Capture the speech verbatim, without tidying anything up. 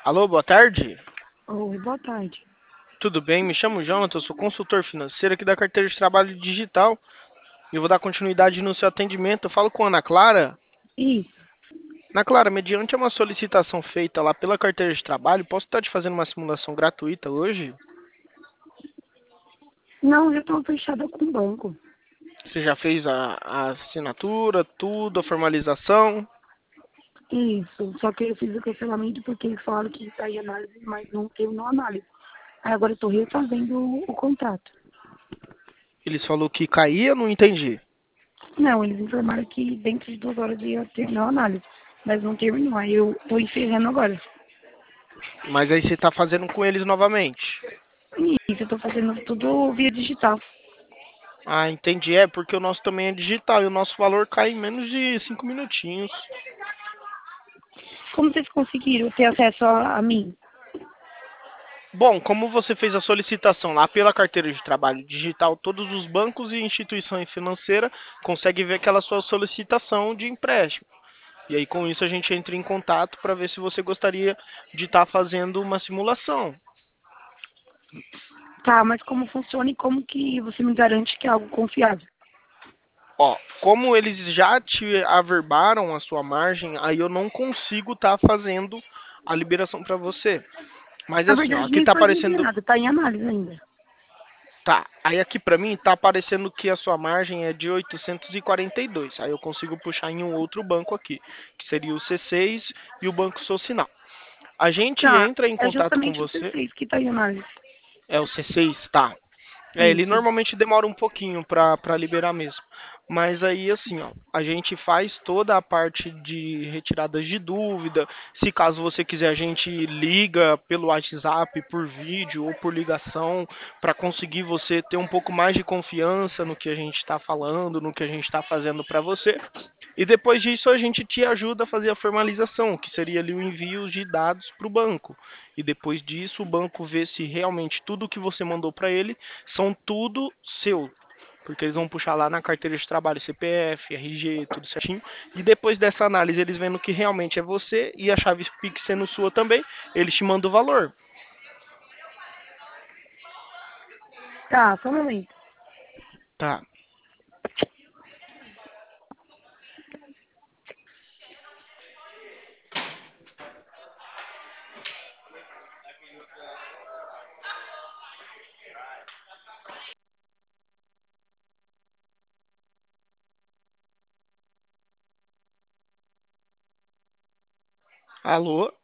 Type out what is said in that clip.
Alô, boa tarde. Oi, boa tarde. Tudo bem? Me chamo Jonathan, sou consultor financeiro aqui da carteira de trabalho digital e eu vou dar continuidade no seu atendimento. Eu falo com a Ana Clara. Isso. Ana Clara, mediante uma solicitação feita lá pela carteira de trabalho, posso estar te fazendo uma simulação gratuita hoje? Não, já estou fechada com o banco. Você já fez a, a assinatura, tudo, a formalização? Isso. Só que eu fiz o cancelamento porque eles falaram que está em análise, mas não terminou a análise. Aí agora eu estou refazendo o, o contrato. Eles falou que caía, não entendi. Não, eles informaram que dentro de duas horas ia terminar a análise, mas não terminou. Aí eu estou encerrando agora. Mas aí você está fazendo com eles novamente. Isso, eu estou fazendo tudo via digital. Ah, entendi. É porque o nosso também é digital e o nosso valor cai em menos de cinco minutinhos. Como vocês conseguiram ter acesso a, a mim? Bom, como você fez a solicitação lá pela carteira de trabalho digital, todos os bancos e instituições financeiras conseguem ver aquela sua solicitação de empréstimo. E aí, com isso, a gente entra em contato para ver se você gostaria de estar fazendo uma simulação. Tá, mas como funciona e como que você me garante que é algo confiável? Ó, como eles já te averbaram a sua margem, aí eu não consigo estar fazendo a liberação para você. Mas Na assim, ó, verdade, aqui nem tá foi aparecendo. liberado, está em análise ainda. Tá, aí aqui pra mim tá aparecendo que a sua margem é de oitocentos e quarenta e dois. Aí eu consigo puxar em um outro banco aqui, que seria o C seis e o Banco Social. A gente Tá, entra em é contato com justamente o você. C seis que está em análise. É o C seis, tá. É, ele Isso. normalmente demora um pouquinho para para liberar mesmo. Mas aí, assim, ó, a gente faz toda a parte de retiradas de dúvida. Se caso você quiser, a gente liga pelo WhatsApp, por vídeo ou por ligação, para conseguir você ter um pouco mais de confiança no que a gente está falando, no que a gente está fazendo para você. E depois disso, a gente te ajuda a fazer a formalização, que seria ali o envio de dados para o banco. E depois disso, o banco vê se realmente tudo que você mandou para ele são tudo seu. Porque eles vão puxar lá na carteira de trabalho C P F, R G, tudo certinho. E depois dessa análise, eles vendo que realmente é você e a chave Pix sendo sua também, eles te mandam o valor. Tá, só um momento. Tá. Alô?